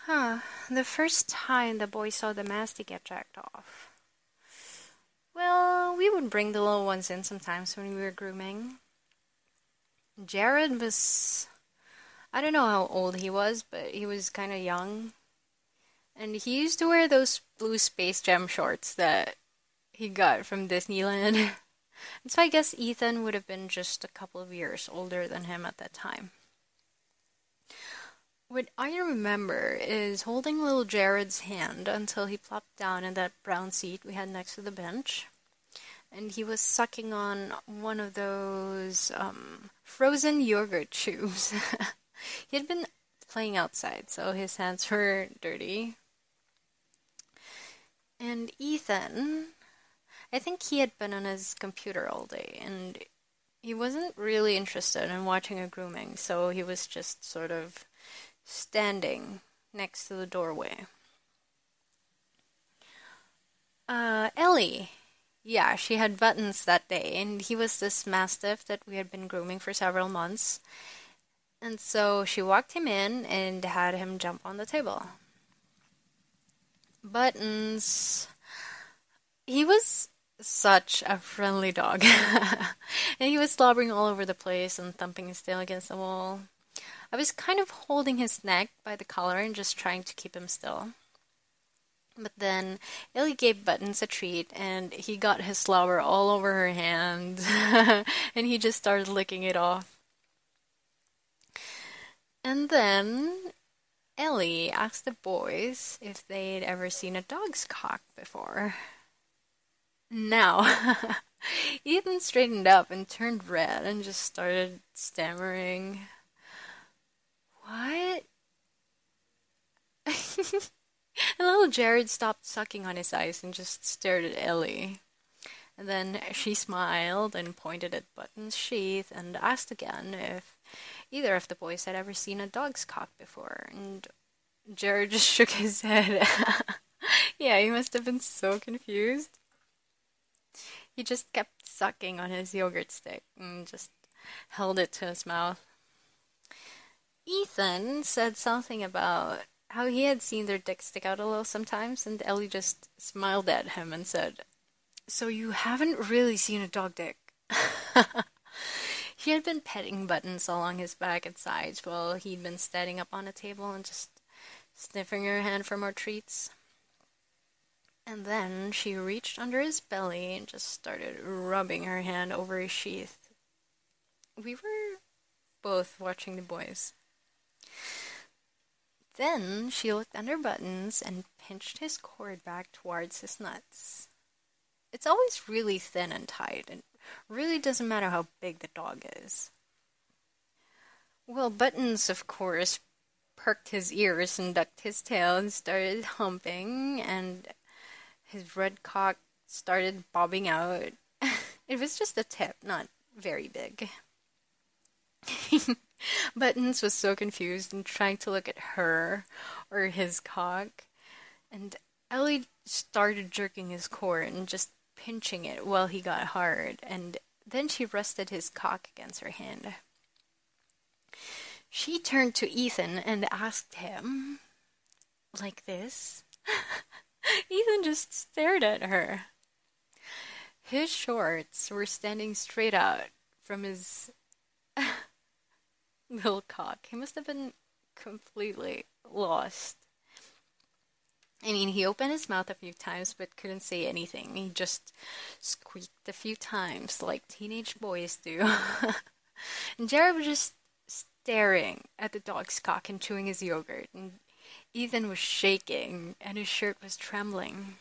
Huh. The first time the boy saw the mastic get jacked off. Well, we would bring the little ones in sometimes when we were grooming. Jared was, I don't know how old he was, but he was kind of young. And he used to wear those blue Space Jam shorts that he got from Disneyland. And so I guess Ethan would have been just a couple of years older than him at that time. What I remember is holding little Jared's hand until he plopped down in that brown seat we had next to the bench. And he was sucking on one of those frozen yogurt tubes. He had been playing outside, so his hands were dirty. And Ethan, I think he had been on his computer all day, and he wasn't really interested in watching a grooming, so he was just sort of standing next to the doorway. Ellie. Yeah, she had Buttons that day, and he was this mastiff that we had been grooming for several months. And so she walked him in and had him jump on the table. Buttons. He was such a friendly dog. And he was slobbering all over the place and thumping his tail against the wall. I was kind of holding his neck by the collar and just trying to keep him still. But then Ellie gave Buttons a treat, and he got his slobber all over her hand, and he just started licking it off. And then Ellie asked the boys if they'd ever seen a dog's cock before. Now, Ethan straightened up and turned red and just started stammering. What? And little Jared stopped sucking on his ice and just stared at Ellie. And then she smiled and pointed at Button's sheath and asked again if either of the boys had ever seen a dog's cock before. And Jared just shook his head. Yeah, he must have been so confused. He just kept sucking on his yogurt stick and just held it to his mouth. Ethan said something about how he had seen their dicks stick out a little sometimes, and Ellie just smiled at him and said, "So you haven't really seen a dog dick?" He had been petting Buttons along his back and sides while he'd been standing up on a table and just sniffing her hand for more treats. And then she reached under his belly and just started rubbing her hand over his sheath. We were both watching the boys. Then she looked under Buttons and pinched his cord back towards his nuts. It's always really thin and tight, and really doesn't matter how big the dog is. Well, Buttons, of course, perked his ears and ducked his tail and started humping, and his red cock started bobbing out. It was just a tip, not very big. Buttons was so confused and trying to look at her or his cock. And Ellie started jerking his cord and just pinching it while he got hard. And then she rested his cock against her hand. She turned to Ethan and asked him, like this. Ethan just stared at her. His shorts were standing straight out from his little cock. He must have been completely lost. I mean, he opened his mouth a few times but couldn't say anything. He just squeaked a few times like teenage boys do. And Jared was just staring at the dog's cock and chewing his yogurt. And Ethan was shaking and his shirt was trembling.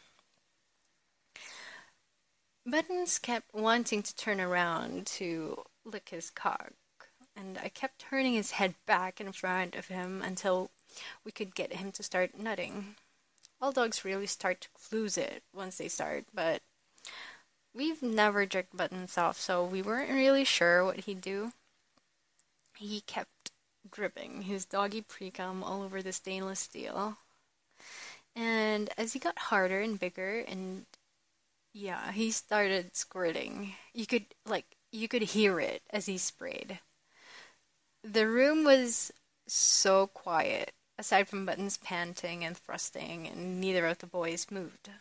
Buttons kept wanting to turn around to lick his cock, and I kept turning his head back in front of him until we could get him to start nutting. All dogs really start to lose it once they start, but we've never jerked Buttons off, so we weren't really sure what he'd do. He kept dripping his doggy pre-cum all over the stainless steel. And as he got harder and bigger, and yeah, he started squirting. You could hear it as he sprayed. The room was so quiet aside from Buttons panting and thrusting, and neither of the boys moved.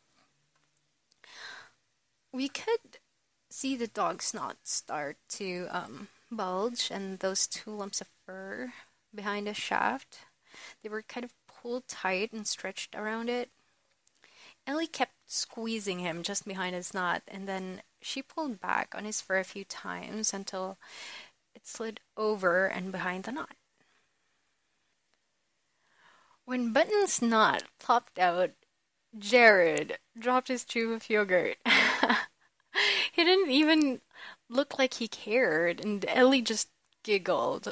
We could see the dog's snot start to bulge, and those two lumps of fur behind the shaft, they were kind of pulled tight and stretched around it. Ellie kept squeezing him just behind his knot, and then she pulled back on his fur a few times until it slid over and behind the knot. When Button's knot plopped out, Jared dropped his tube of yogurt. He didn't even look like he cared, and Ellie just giggled.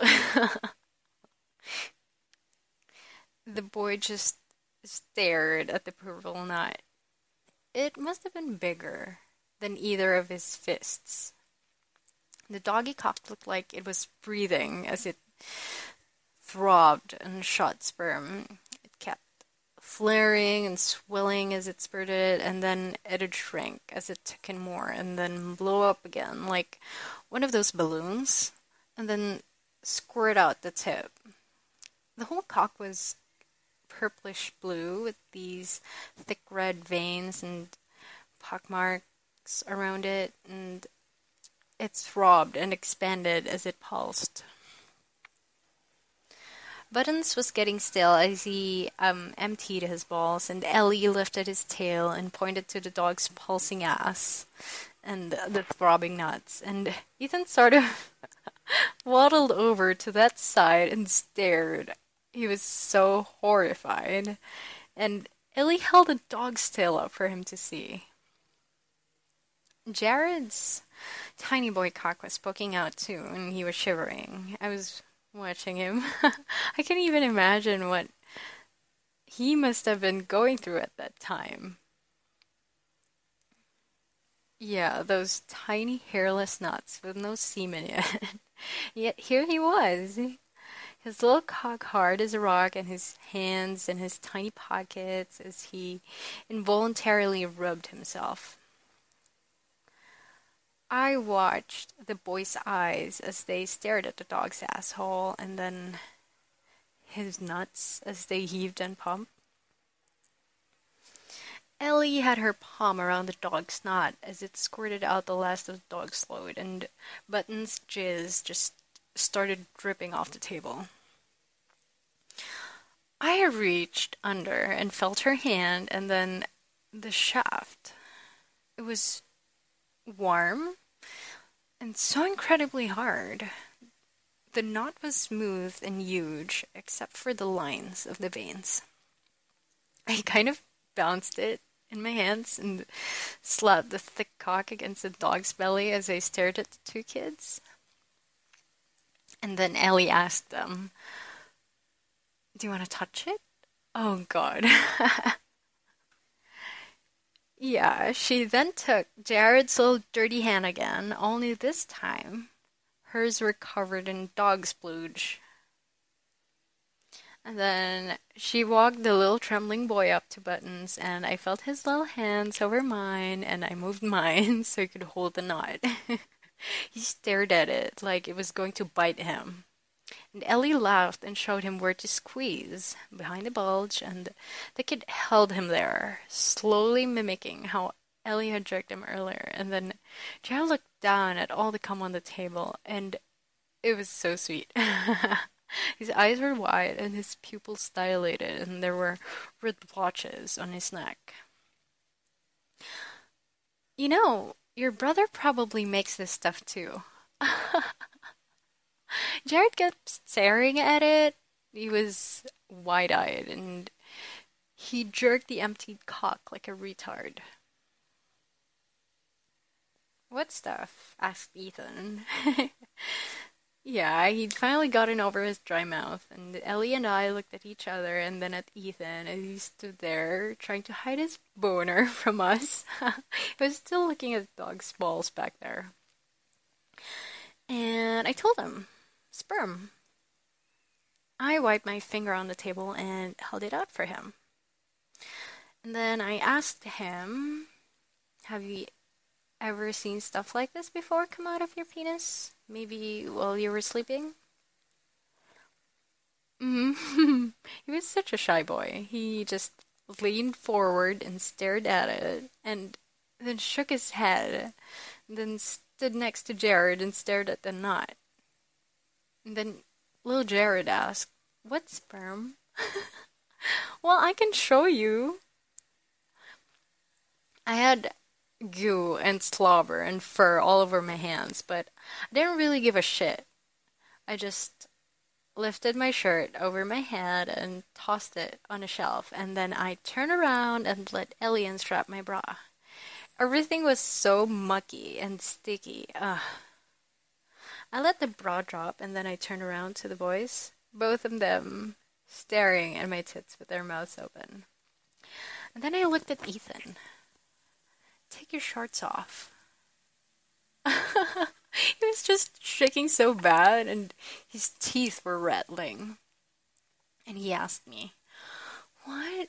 The boy just stared at the purple knot. It must have been bigger than either of his fists. The doggy cock looked like it was breathing as it throbbed and shot sperm. It kept flaring and swelling as it spurted, and then it'd shrink as it took in more, and then blow up again like one of those balloons, and then squirt out the tip. The whole cock was purplish blue with these thick red veins and pockmarks around it, and it throbbed and expanded as it pulsed. Buttons was getting still as he emptied his balls, and Ellie lifted his tail and pointed to the dog's pulsing ass and the throbbing nuts, and Ethan sort of waddled over to that side and stared. He was so horrified, and Ellie held the dog's tail up for him to see. Jared's tiny boy cock was poking out too, and he was shivering. I was watching him. I can't even imagine what he must have been going through at that time. Yeah, those tiny hairless nuts with no semen yet. Yet here he was. His little cock hard as a rock, and his hands in his tiny pockets as he involuntarily rubbed himself. I watched the boy's eyes as they stared at the dog's asshole, and then his nuts as they heaved and pumped. Ellie had her palm around the dog's snot as it squirted out the last of the dog's load, and Button's jizz just started dripping off the table. I reached under and felt her hand, and then the shaft. It was warm and so incredibly hard. The knot was smooth and huge, except for the lines of the veins. I kind of bounced it in my hands and slapped the thick cock against the dog's belly as I stared at the two kids. And then Ellie asked them, "Do you want to touch it?" Oh, God. Yeah, she then took Jared's little dirty hand again, only this time hers were covered in dog splooge. And then she walked the little trembling boy up to Buttons, and I felt his little hands over mine, and I moved mine so he could hold the knot. He stared at it like it was going to bite him. And Ellie laughed and showed him where to squeeze, behind the bulge, and the kid held him there, slowly mimicking how Ellie had jerked him earlier. And then Jared looked down at all the cum on the table, and it was so sweet. His eyes were wide, and his pupils dilated, and there were red blotches on his neck. You know, your brother probably makes this stuff too. Jared kept staring at it. He was wide-eyed, and he jerked the emptied cock like a retard. "What stuff?" asked Ethan. Yeah, he'd finally gotten over his dry mouth, and Ellie and I looked at each other and then at Ethan as he stood there trying to hide his boner from us. He was still looking at the dog's balls back there. And I told him, "Sperm." I wiped my finger on the table and held it out for him. And then I asked him, "Have you ever seen stuff like this before come out of your penis? Maybe while you were sleeping?" He was such a shy boy. He just leaned forward and stared at it, and then shook his head, then stood next to Jared and stared at the knot. And then little Jared asked, "What sperm?" Well, I can show you. I had goo and slobber and fur all over my hands, but I didn't really give a shit. I just lifted my shirt over my head and tossed it on a shelf, and then I turned around and let Ellie unstrap my bra. Everything was so mucky and sticky. Ugh. I let the bra drop, and then I turned around to the boys, both of them staring at my tits with their mouths open. And then I looked at Ethan. "Take your shorts off." He was just shaking so bad, and his teeth were rattling. And he asked me, "What?"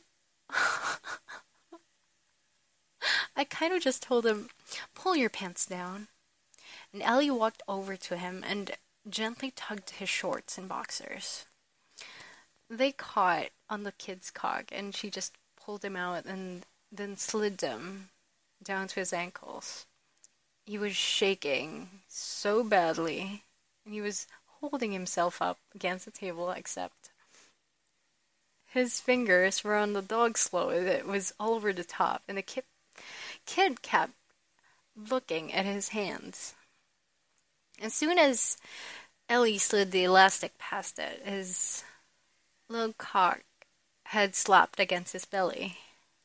I kind of just told him, "Pull your pants down." And Ellie walked over to him and gently tugged his shorts and boxers. They caught on the kid's cock, and she just pulled him out and then slid them down to his ankles. He was shaking so badly, and he was holding himself up against the table, except his fingers were on the dog's load that was all over the top, and the kid kept looking at his hands. As soon as Ellie slid the elastic past it, his little cock had slapped against his belly.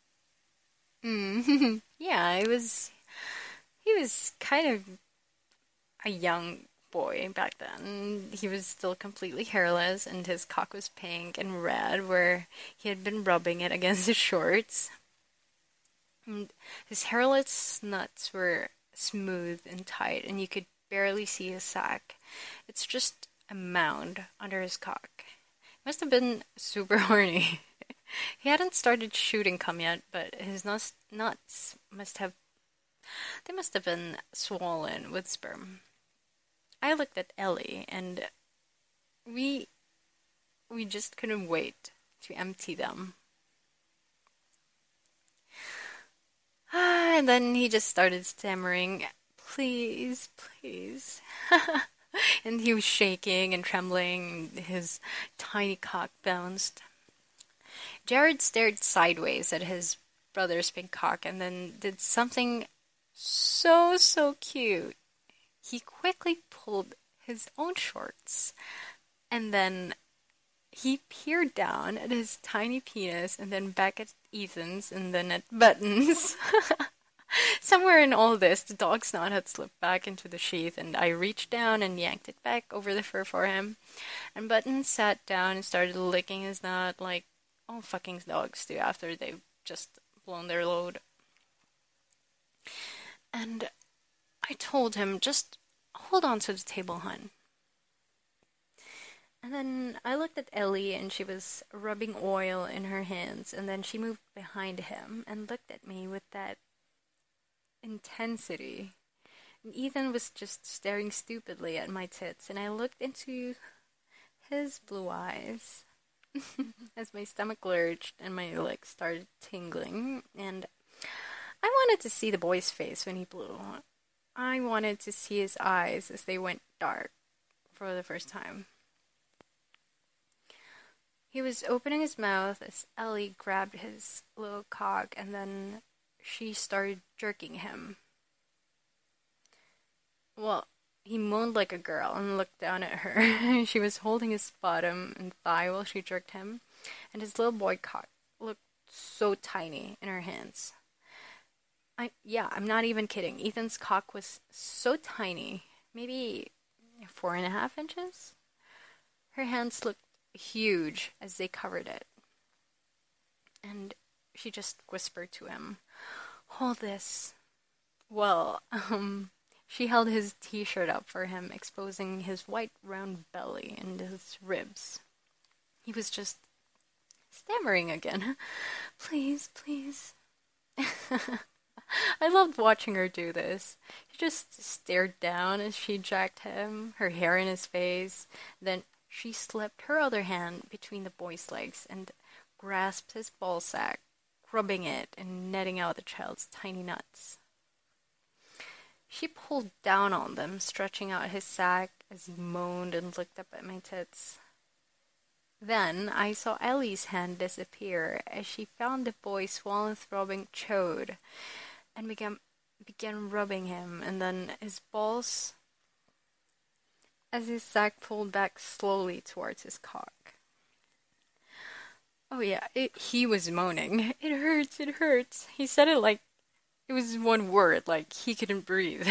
Yeah, he was kind of a young boy back then. He was still completely hairless, and his cock was pink and red where he had been rubbing it against his shorts. And his hairless nuts were smooth and tight, and you could barely see his sack. It's just a mound under his cock. He must have been super horny. He hadn't started shooting cum yet, but his nuts must have been swollen with sperm. I looked at Ellie, and we just couldn't wait to empty them. And then he just started stammering, "Please, please." And he was shaking and trembling, his tiny cock bounced. Jared stared sideways at his brother's big cock and then did something so cute. He quickly pulled his own shorts, and then he peered down at his tiny penis and then back at Ethan's and then at Button's. Somewhere in all this, the dog's knot had slipped back into the sheath, and I reached down and yanked it back over the fur for him. And Button sat down and started licking his knot like all fucking dogs do after they've just blown their load. And I told him, "Just hold on to the table, hun." And then I looked at Ellie, and she was rubbing oil in her hands, and then she moved behind him and looked at me with that intensity. And Ethan was just staring stupidly at my tits, and I looked into his blue eyes as my stomach lurched and my legs started tingling, and I wanted to see the boy's face when he blew. I wanted to see his eyes as they went dark for the first time. He was opening his mouth as Ellie grabbed his little cock, and then she started jerking him. Well, he moaned like a girl and looked down at her. She was holding his bottom and thigh while she jerked him, and his little boy cock looked so tiny in her hands. I'm not even kidding. Ethan's cock was so tiny, maybe 4.5 inches. Her hands looked huge as they covered it. And she just whispered to him, "Hold this." Well, she held his t-shirt up for him, exposing his white round belly and his ribs. He was just stammering again. "Please, please." I loved watching her do this. She just stared down as she jacked him, her hair in his face, then She slipped her other hand between the boy's legs and grasped his ball sack, rubbing it and netting out the child's tiny nuts. She pulled down on them, stretching out his sack as he moaned and looked up at my tits. Then I saw Ellie's hand disappear as she found the boy's swollen throbbing chode and began rubbing him, and then his balls as his sack pulled back slowly towards his cock. Oh yeah, he was moaning. It hurts, it hurts. He said it like it was one word, like he couldn't breathe.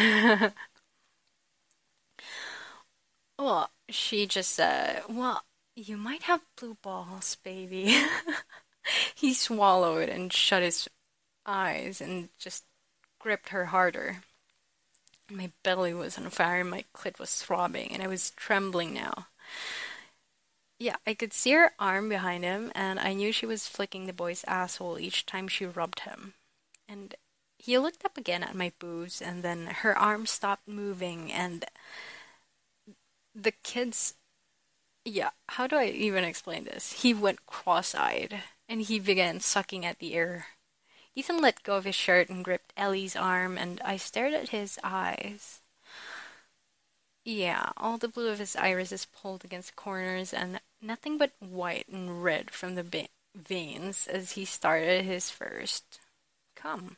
Well, she just said, well, you might have blue balls, baby. He swallowed and shut his eyes and just gripped her harder. My belly was on fire, my clit was throbbing, and I was trembling now. Yeah, I could see her arm behind him, and I knew she was flicking the boy's asshole each time she rubbed him. And he looked up again at my boobs, and then her arm stopped moving, and the kids... Yeah, how do I even explain this? He went cross-eyed, and he began sucking at the air. Ethan let go of his shirt and gripped Ellie's arm, and I stared at his eyes. Yeah, all the blue of his irises pulled against the corners, and nothing but white and red from the veins as he started his first come.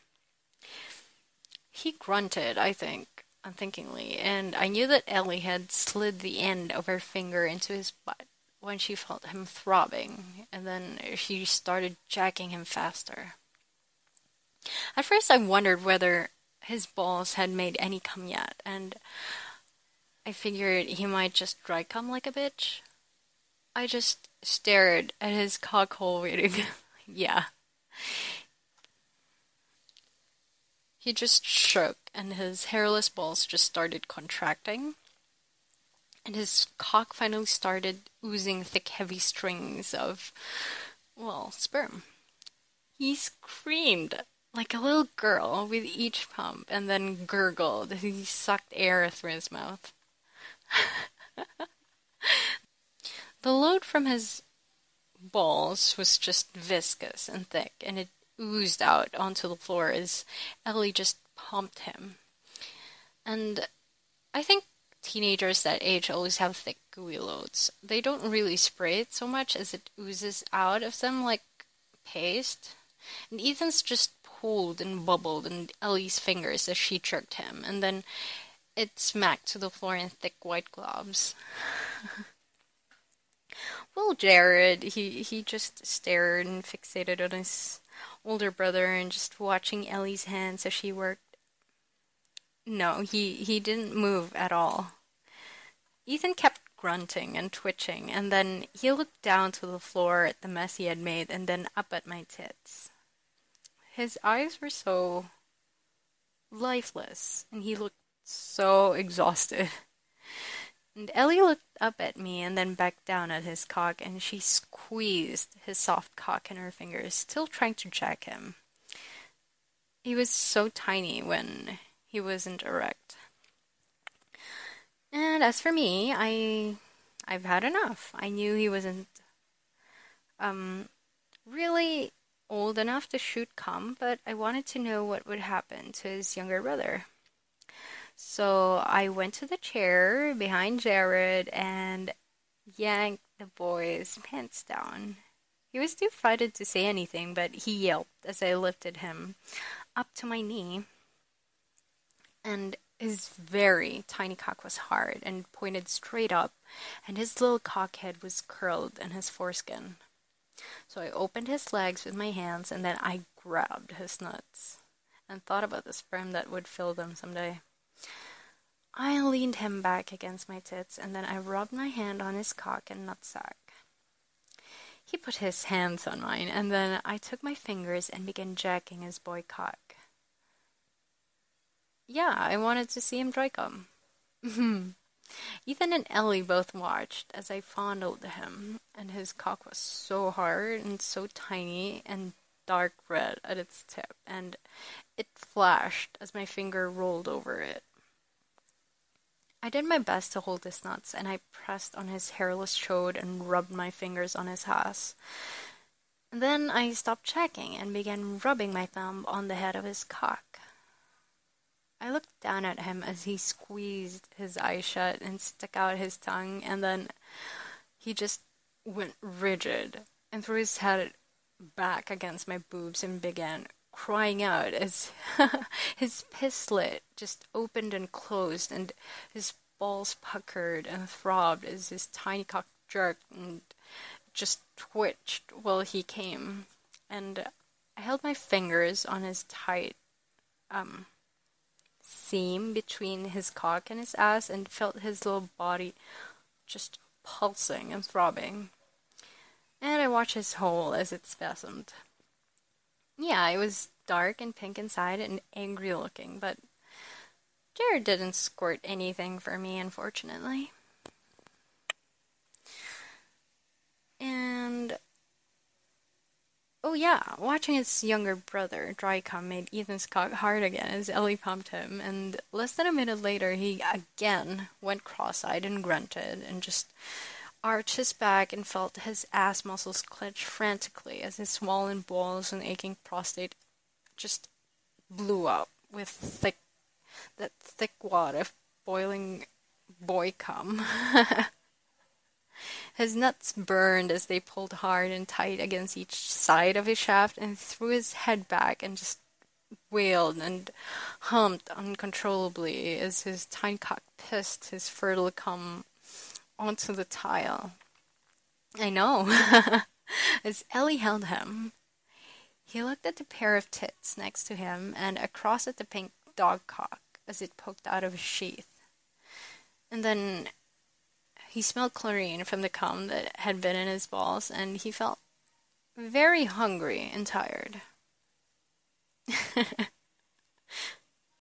He grunted, I think, unthinkingly, and I knew that Ellie had slid the end of her finger into his butt when she felt him throbbing, and then she started jacking him faster. At first I wondered whether his balls had made any cum yet, and I figured he might just dry cum like a bitch. I just stared at his cockhole waiting. Yeah. He just shook, and his hairless balls just started contracting. And his cock finally started oozing thick, heavy strings of, well, sperm. He screamed like a little girl with each pump, and then gurgled as he sucked air through his mouth. The load from his balls was just viscous and thick, and it oozed out onto the floor as Ellie just pumped him. And I think teenagers that age always have thick, gooey loads. They don't really spray it so much as it oozes out of them like paste. And Ethan's just pulled and bubbled in Ellie's fingers as she jerked him, and then it smacked to the floor in thick white globs. Well, Jared, he just stared and fixated on his older brother and just watching Ellie's hands as she worked. No, he didn't move at all. Ethan kept grunting and twitching, and then he looked down to the floor at the mess he had made and then up at my tits. His eyes were so lifeless, and he looked so exhausted. And Ellie looked up at me and then back down at his cock, and she squeezed his soft cock in her fingers, still trying to jack him. He was so tiny when he wasn't erect. And as for me, I've had enough. I knew he wasn't really old enough to shoot cum, but I wanted to know what would happen to his younger brother. So I went to the chair behind Jared and yanked the boy's pants down. He was too frightened to say anything, but he yelped as I lifted him up to my knee. And his very tiny cock was hard and pointed straight up, and his little cock head was curled in his foreskin. So I opened his legs with my hands, and then I grabbed his nuts and thought about the sperm that would fill them someday. I leaned him back against my tits, and then I rubbed my hand on his cock and nutsack. He put his hands on mine, and then I took my fingers and began jacking his boy cock. Yeah, I wanted to see him dry cum. Ethan and Ellie both watched as I fondled him, and his cock was so hard and so tiny and dark red at its tip, and it flashed as my finger rolled over it. I did my best to hold his nuts, and I pressed on his hairless throat and rubbed my fingers on his ass. Then I stopped checking and began rubbing my thumb on the head of his cock. I looked down at him as he squeezed his eyes shut and stuck out his tongue, and then he just went rigid and threw his head back against my boobs and began crying out as his piss slit just opened and closed, and his balls puckered and throbbed as his tiny cock jerked and just twitched while he came. And I held my fingers on his tight seam between his cock and his ass and felt his little body just pulsing and throbbing. And I watched his hole as it spasmed. Yeah, it was dark and pink inside and angry looking, but Jared didn't squirt anything for me, unfortunately. And oh yeah, watching his younger brother dry cum made Ethan's cock hard again as Ellie pumped him, and less than a minute later he again went cross-eyed and grunted and just arched his back and felt his ass muscles clench frantically as his swollen balls and aching prostate just blew up with that thick wad of boiling boy cum. His nuts burned as they pulled hard and tight against each side of his shaft and threw his head back and just wailed and humped uncontrollably as his tiny cock pissed his fertile cum onto the tile. I know. As Ellie held him, he looked at the pair of tits next to him and across at the pink dog cock as it poked out of his sheath. And then he smelled chlorine from the cum that had been in his balls, and he felt very hungry and tired.